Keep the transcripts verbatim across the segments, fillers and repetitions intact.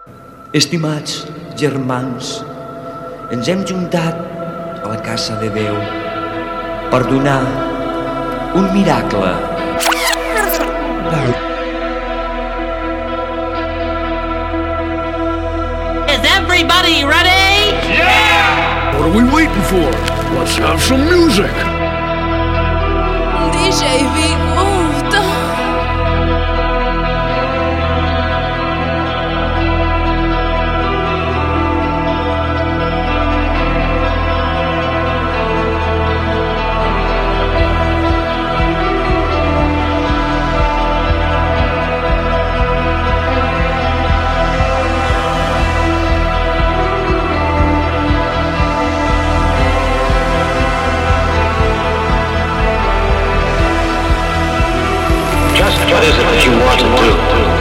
Estimats germans, ens hem juntat a la casa de Déu per donar un miracle. Is everybody ready? Yeah! What are we waiting for? Let's have some music. D J Vimuto. What is it that you want to do?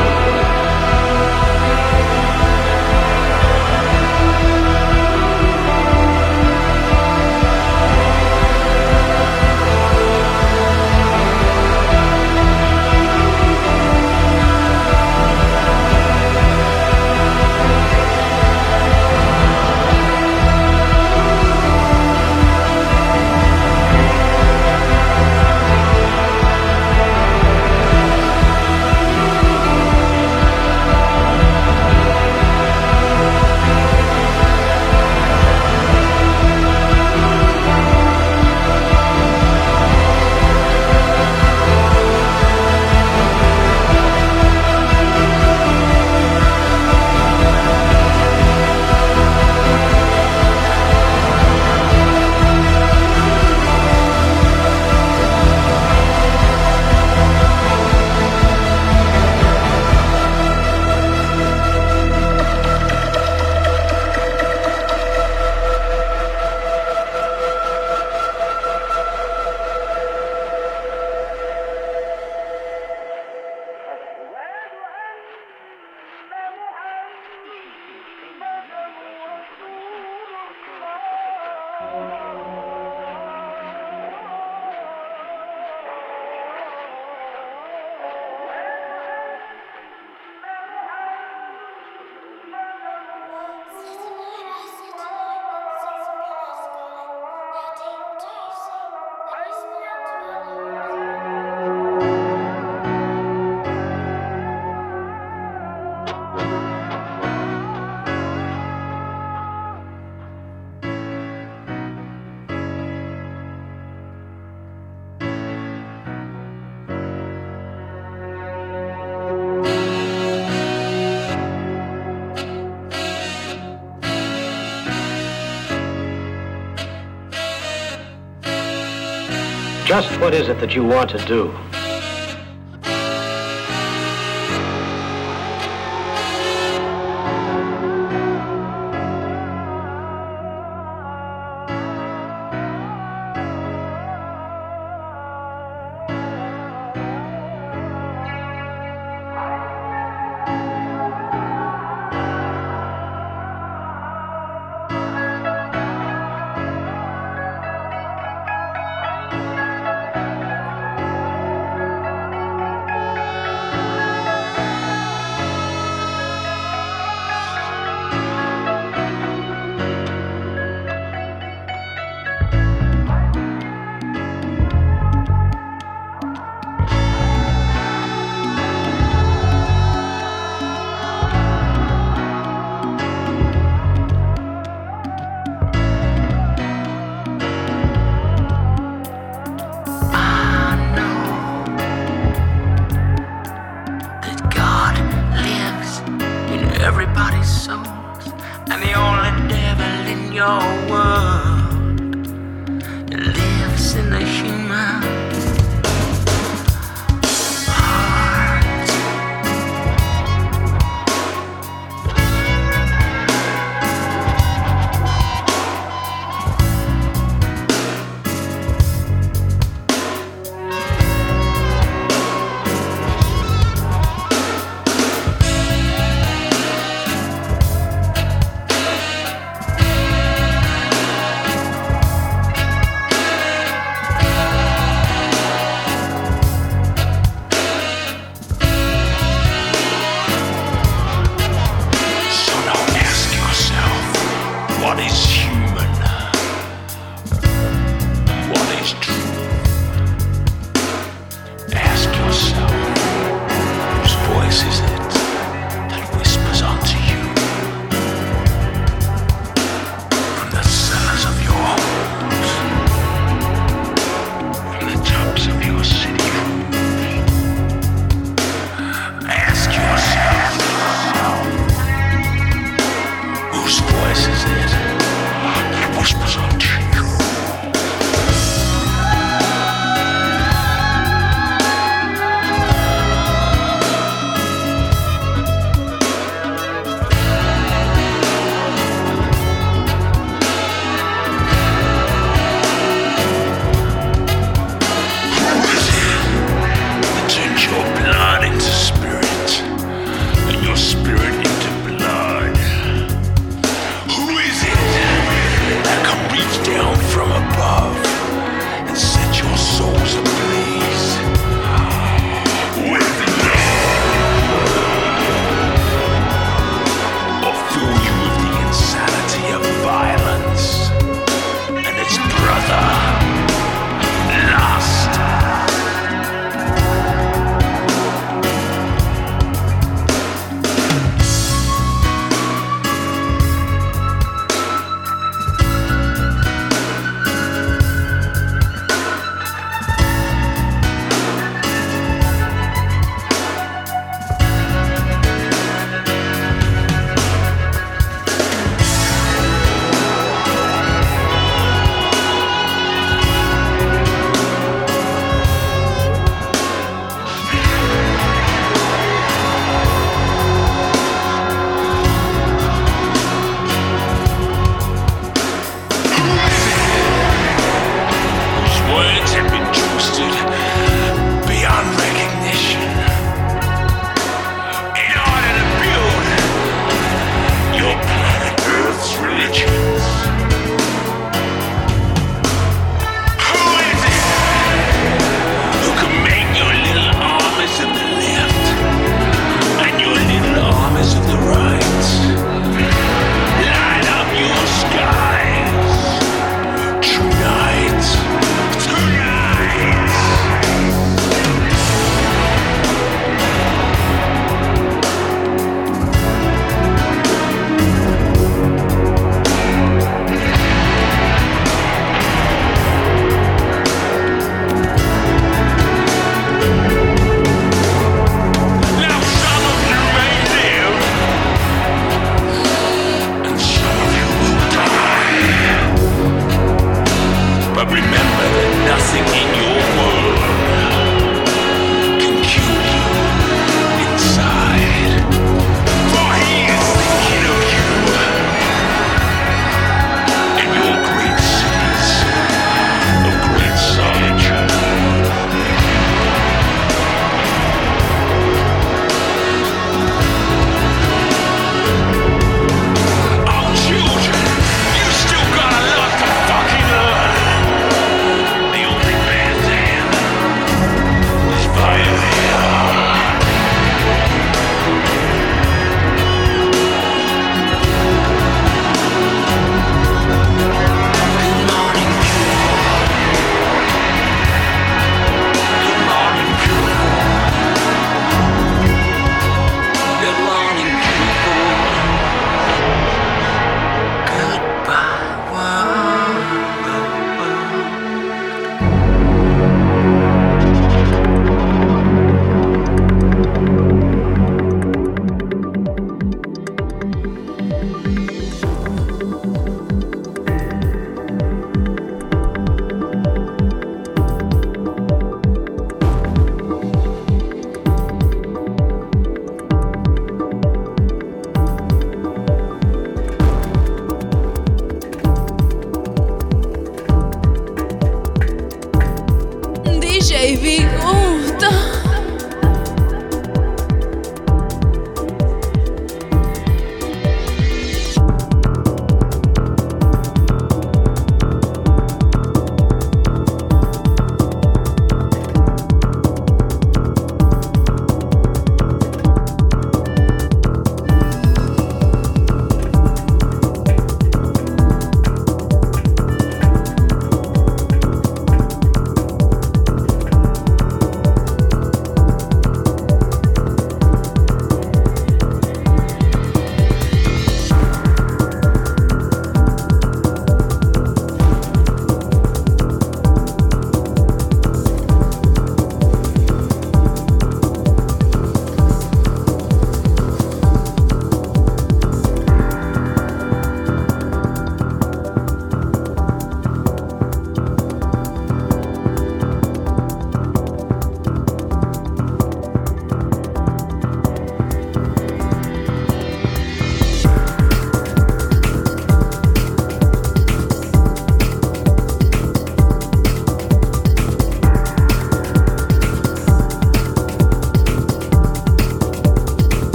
Just what is it that you want to do?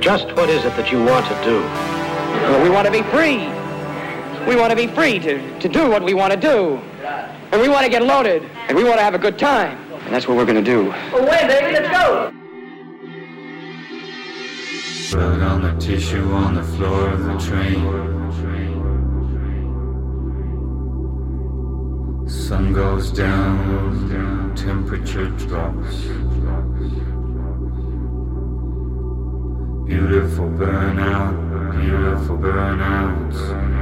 Just what is it that you want to do? Well, we want to be free. We want to be free to, to do what we want to do. And we want to get loaded. And we want to have a good time. And that's what we're going to do. Away, baby, let's go! Blood on the tissue on the floor of the train. Sun goes down, temperature drops. Beautiful burnout, beautiful burnouts.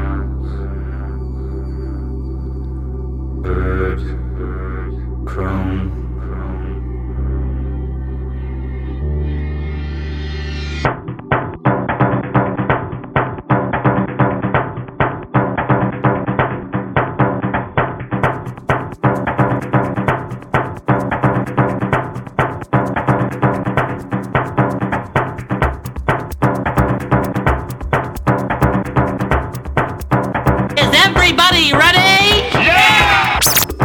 Bird, crone. Everybody ready? Yeah!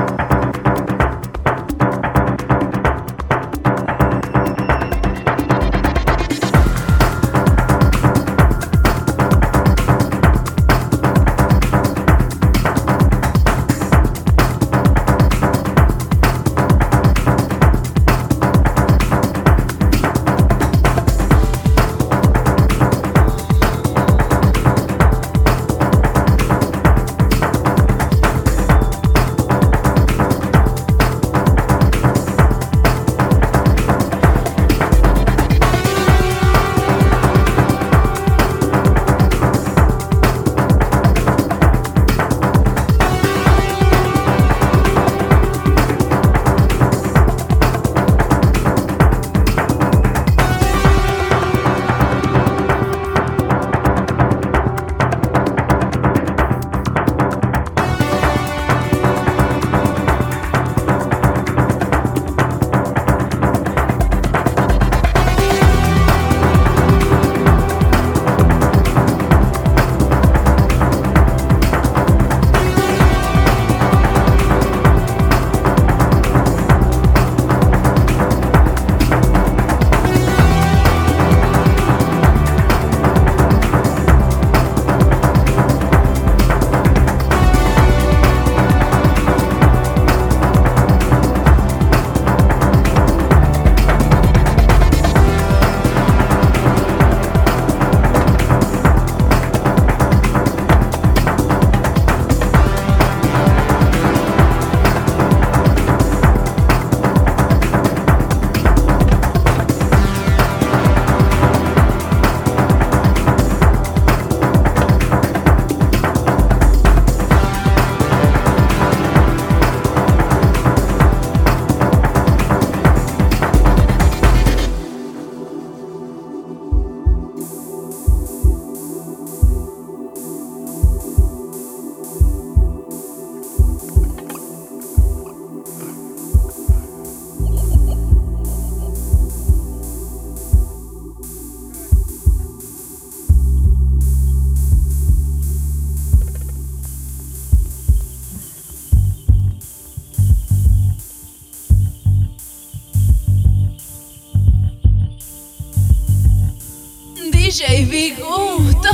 D J Viguto.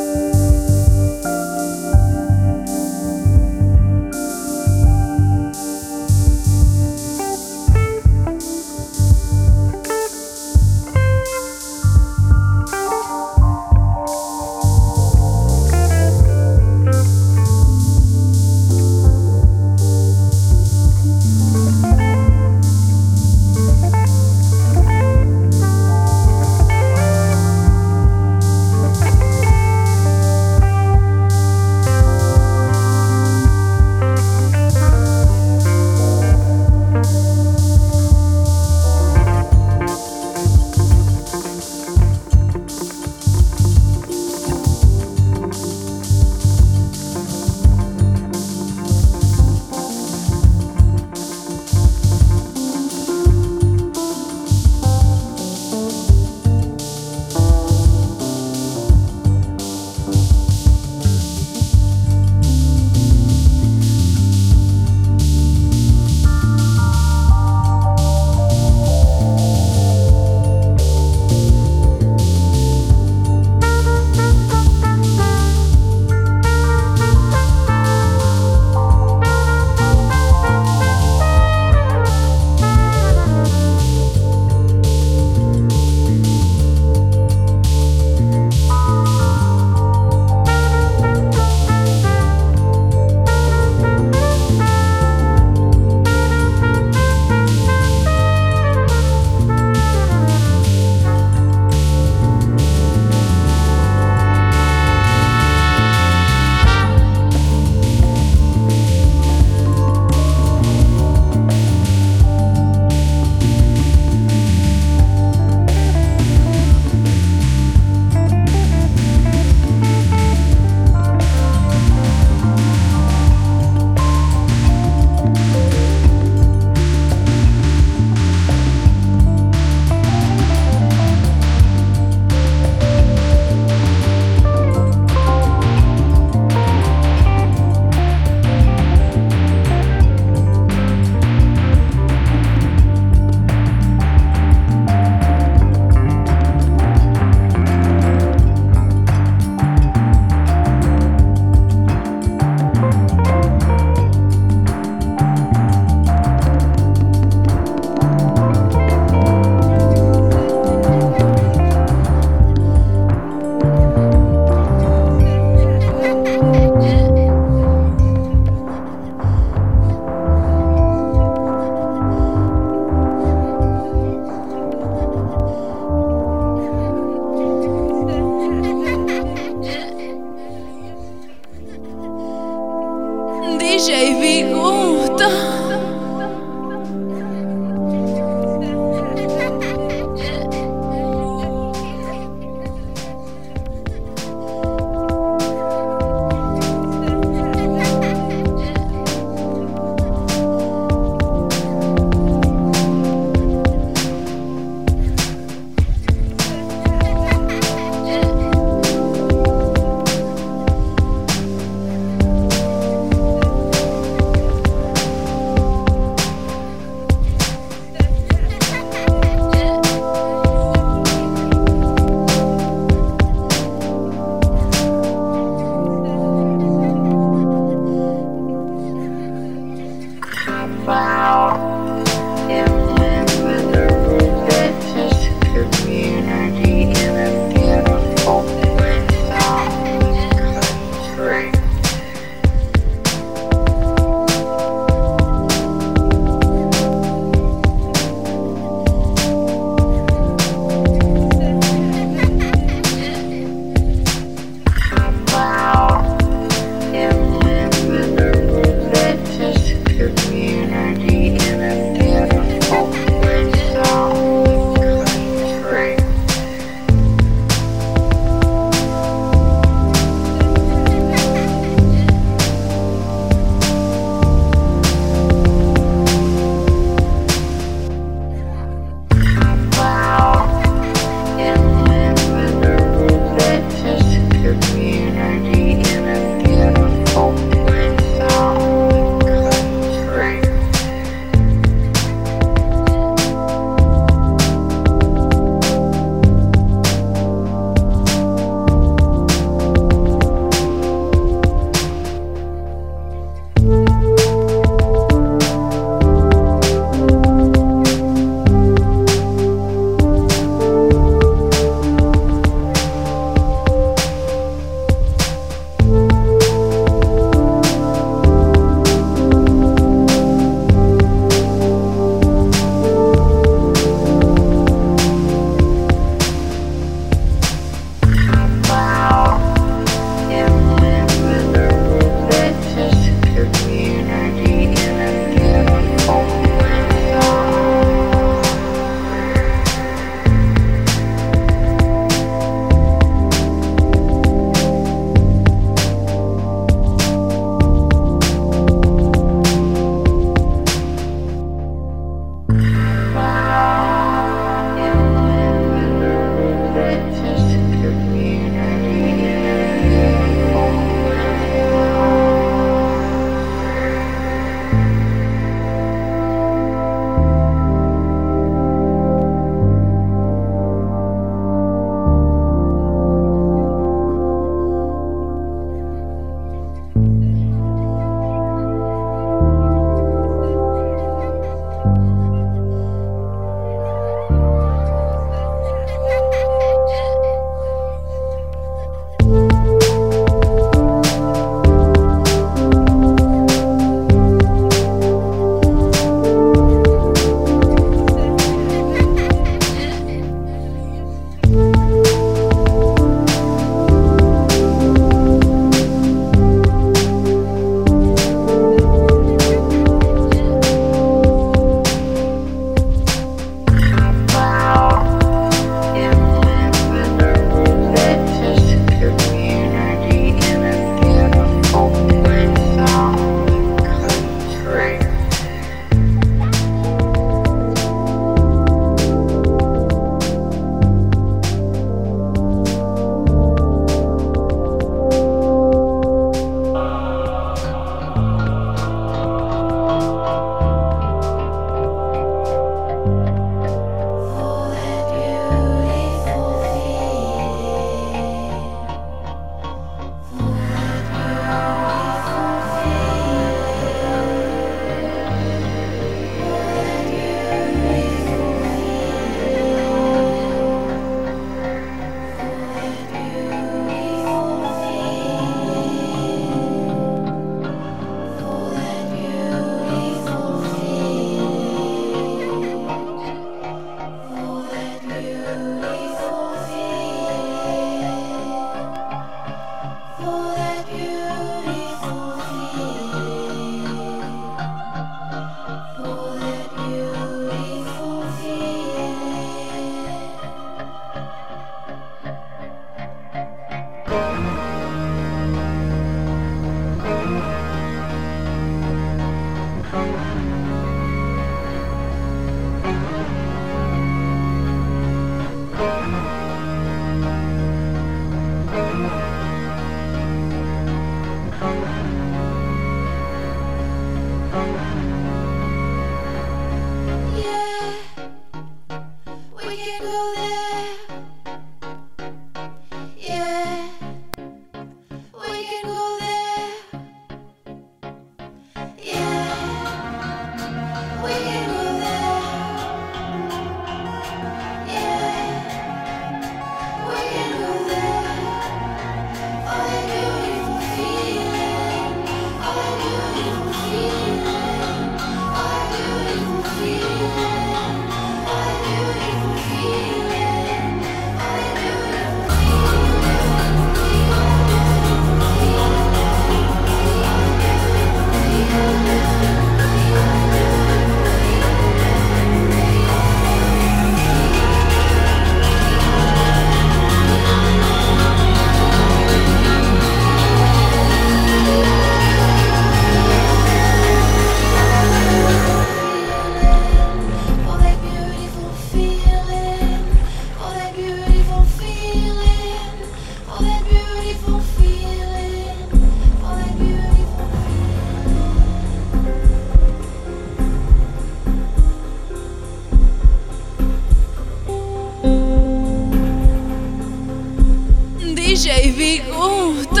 D J Viguto.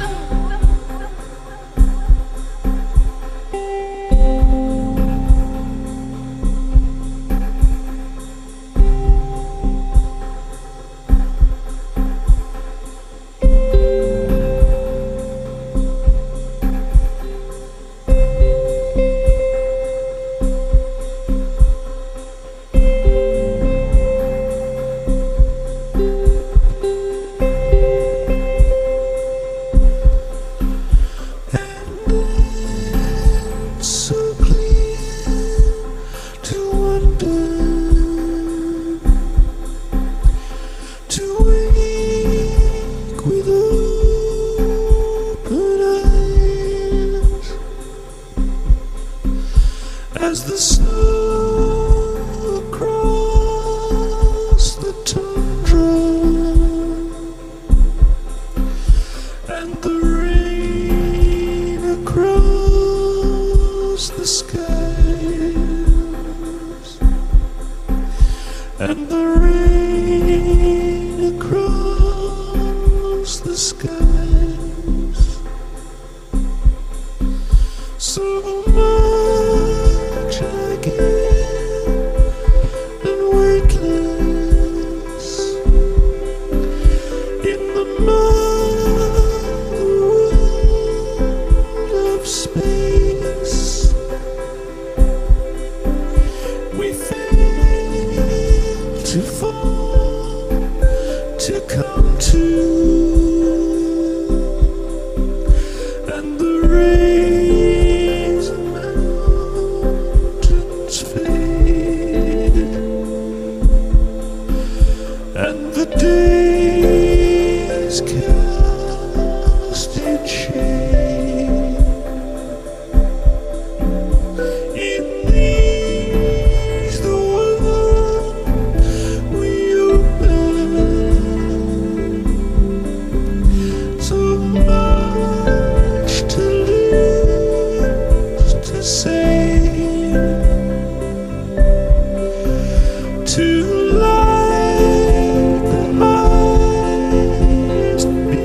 As the snow across the tundra and the rain across the skies and the rain across the skies, so much again and weightless in the mother world of space. We fail to fall, to come to, and the rays and mountains fade, and the days cast in shade. In these the world we open, so much to lose, to save, to light the eyes to be.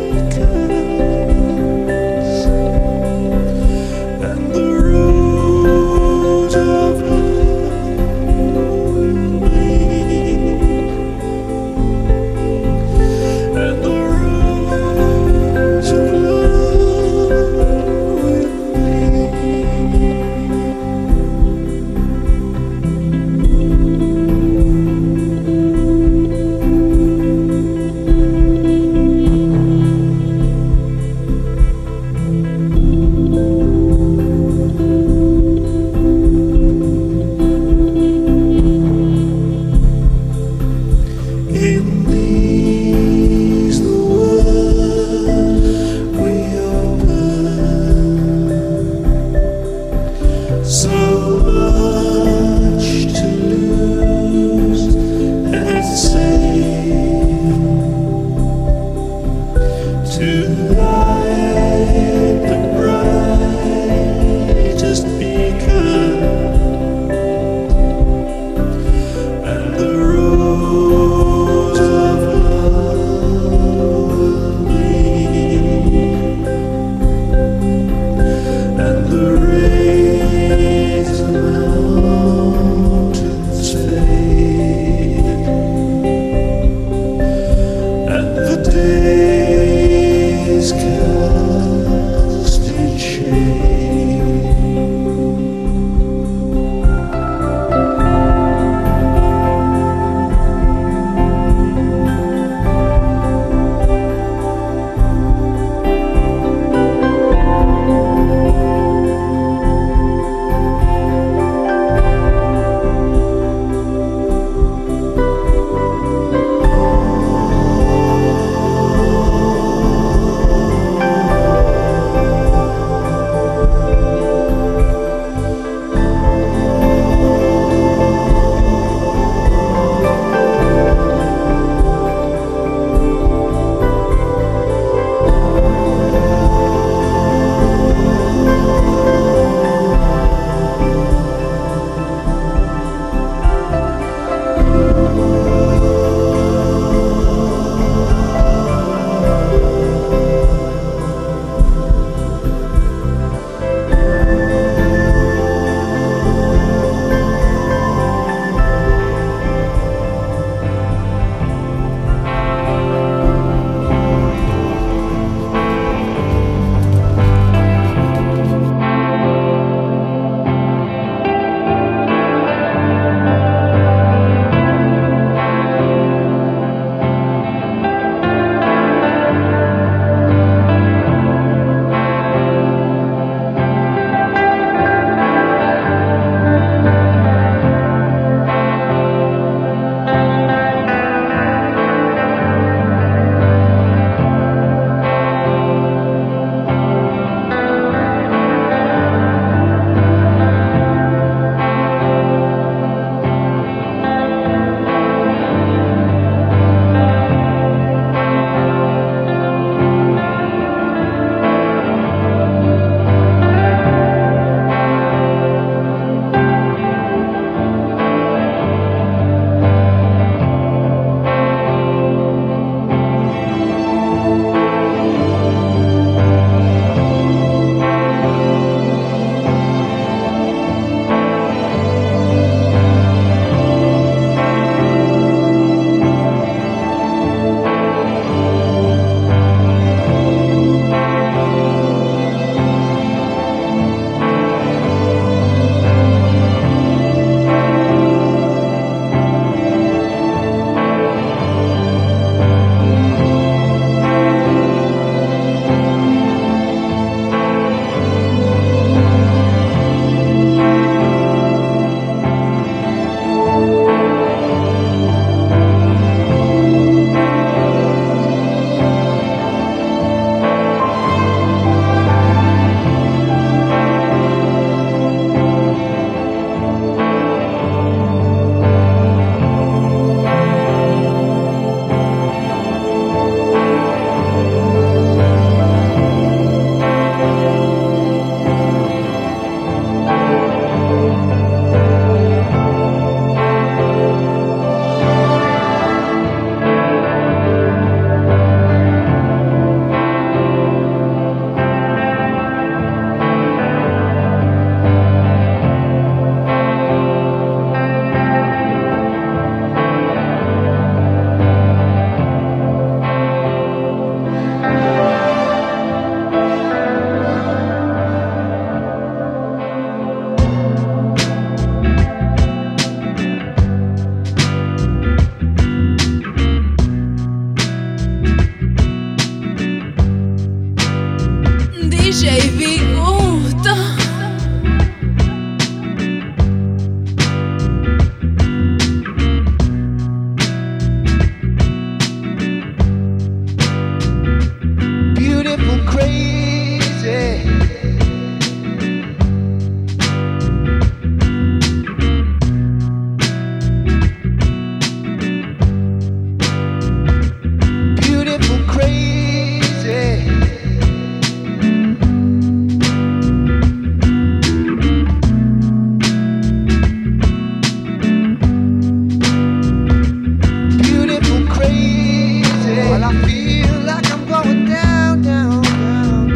feel like I'm going down, down, down,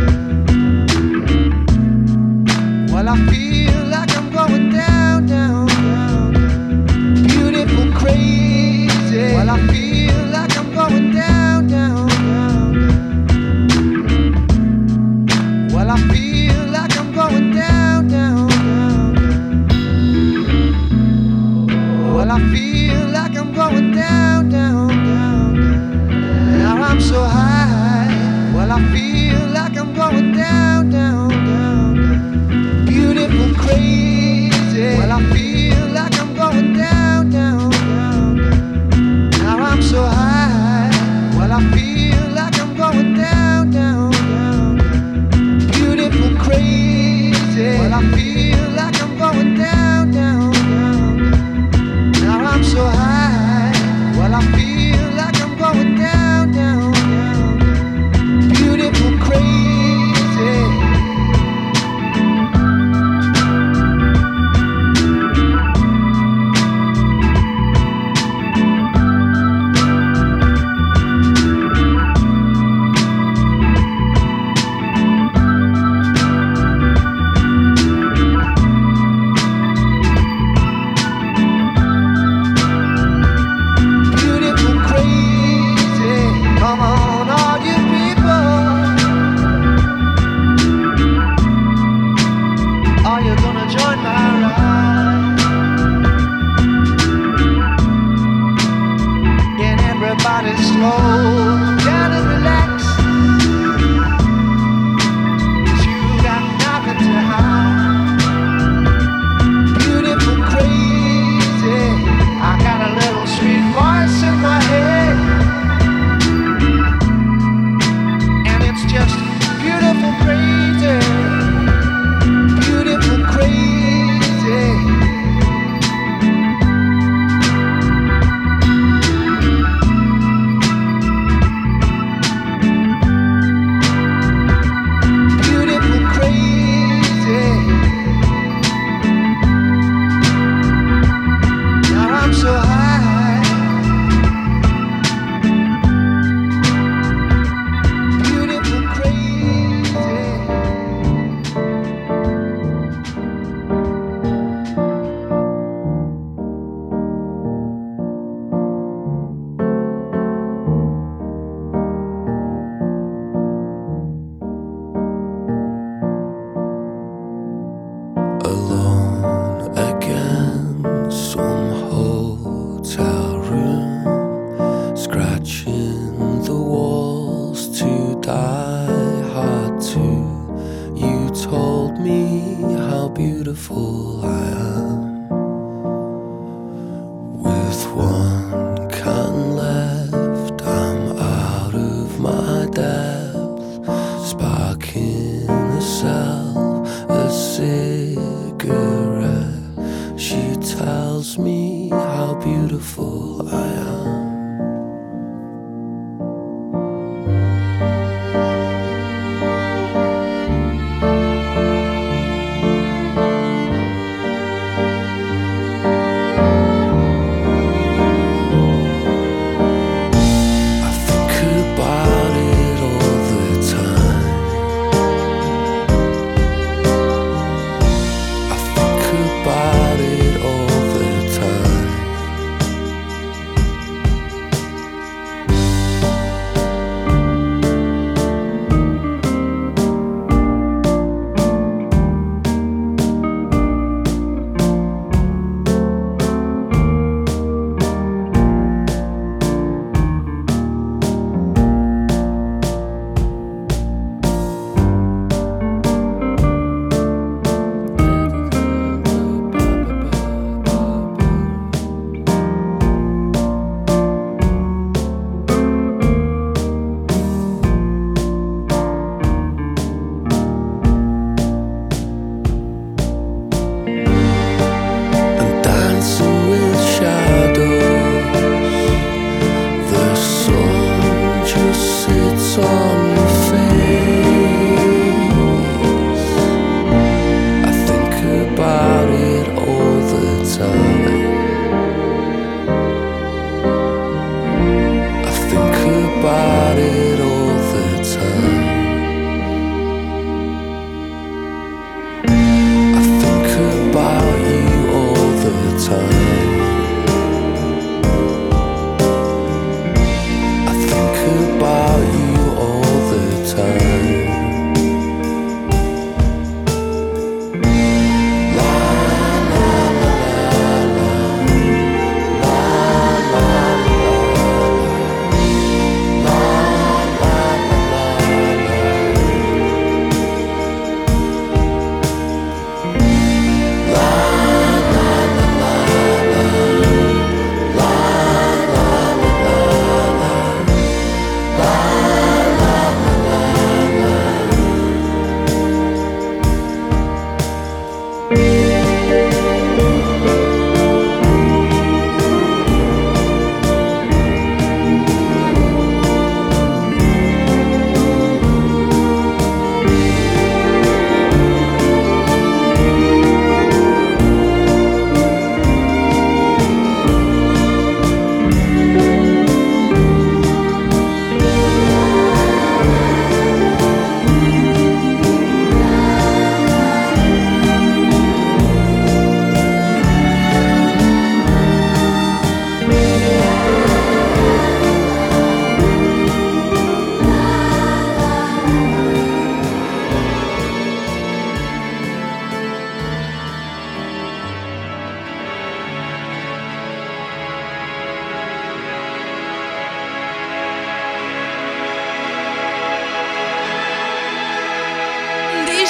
down. Well, I feel like I'm going down, down, down, down. Beautiful, crazy. Well, I feel like I'm going down, down, down, down. Well, I feel like I'm going down, down, down, down. Well, I feel like I'm going down, down, down, down. Now I'm so high. Well, I feel like I'm going down, down, down, down. Beautiful, crazy. Well, I feel like I'm going down, down, down, down. Now I'm so high. Well, I feel like I'm going down, down, down, down. Beautiful, crazy. Well, I feel like I'm going down, down, down, down. Now I'm so high. Well, I feel like I'm going down, down, down. Beautiful, crazy. Beautiful, crazy. Come on, all you people. Are you gonna join my ride? Can everybody slow down and relax? 'Cause you got nothing to hide. Beautiful, crazy. I got a little sweet voice in my head, and it's just beautiful, crazy. Beautiful, crazy. Beautiful, crazy. Now I'm so high. Beautiful, crazy. Alone again, some hotel room, scratching the walls to die hard too. You told me how beautiful I am. With one can left, I'm out of my depth, sparking a self a cigarette. She tells me how beautiful I am. I think about it all the time. I think about it all the time. about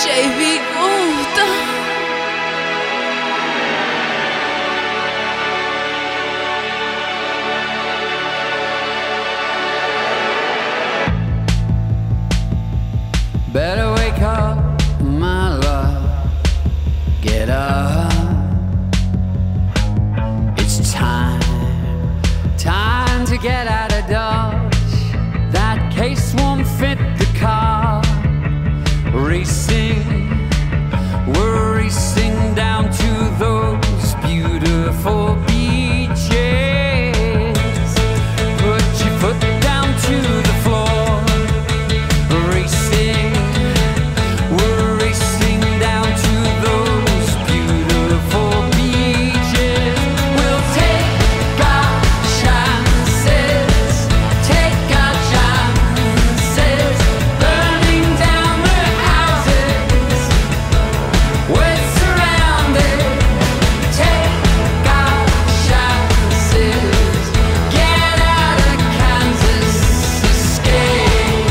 Viguto. Better wake up, my love. Get up. It's time, time to get out of Dodge. That case won't fit the car. Racing, we're racing down to those beautiful beaches. Put your foot down to the floor. Racing, we're racing down to those beautiful beaches. We'll take our chances, take our chances, burning down the houses. We're surrounded. Take our chances, get out of Kansas, escape.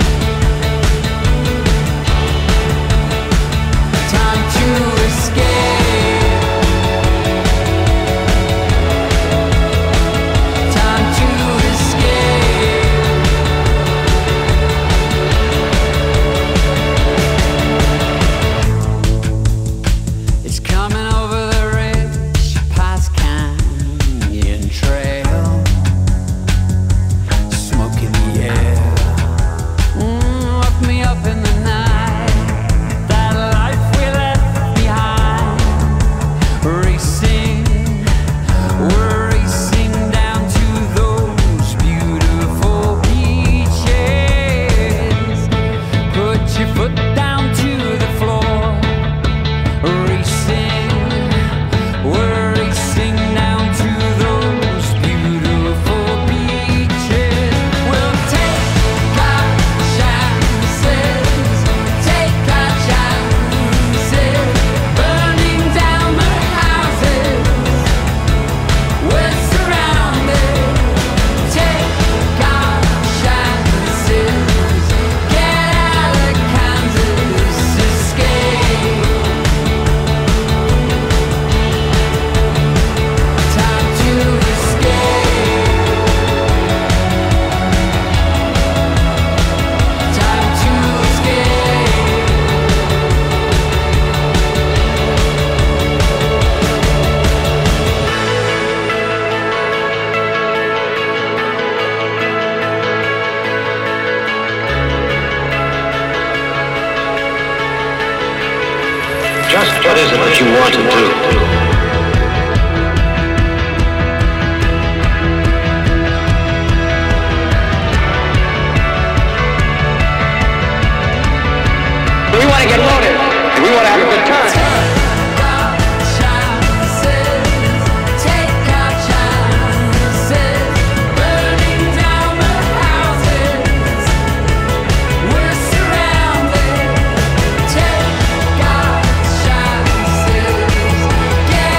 Time to escape. Time to escape. It's coming over the ridge past Canyon Trail. Smoke in the air. Mm, woke me up in the night. That life we left behind. Racing, we're racing down to those beautiful beaches. Put your foot down to the floor. Racing, we're racing down to those beautiful beaches. We'll take our chances, take our chances, burning down the houses. We're surrounded. Take our chances, get out of Kansas, escape. Time to escape. Time to escape. Just what is it that you want to do? We want to get loaded, and we want to have a good time. Take our chances, take our chances, burning down the houses. We're surrounded. Take our chances, get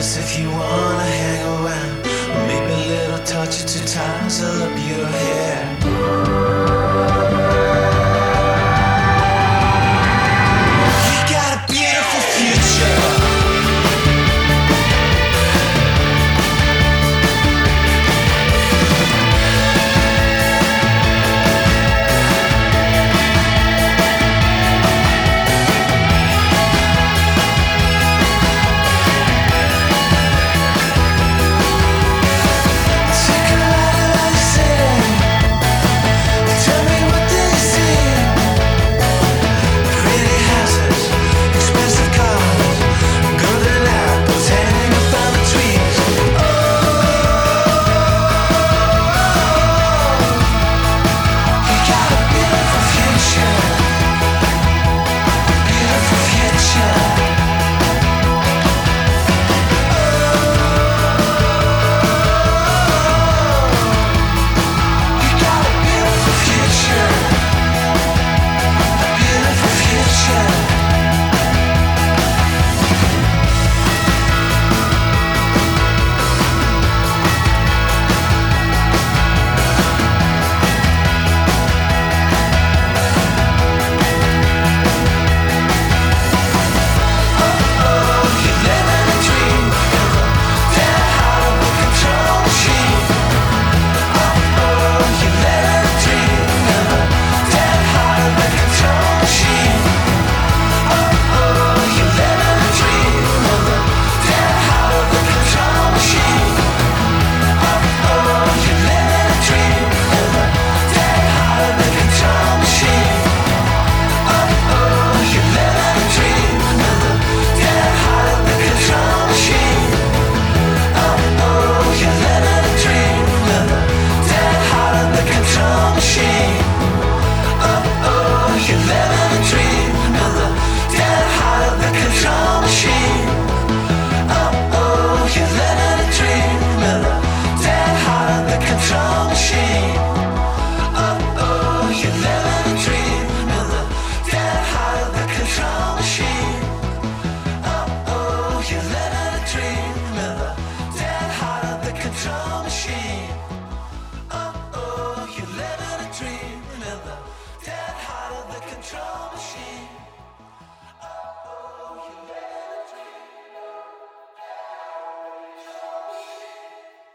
dress if you wanna hang around. Maybe a little touch or two times, I'll up your hair.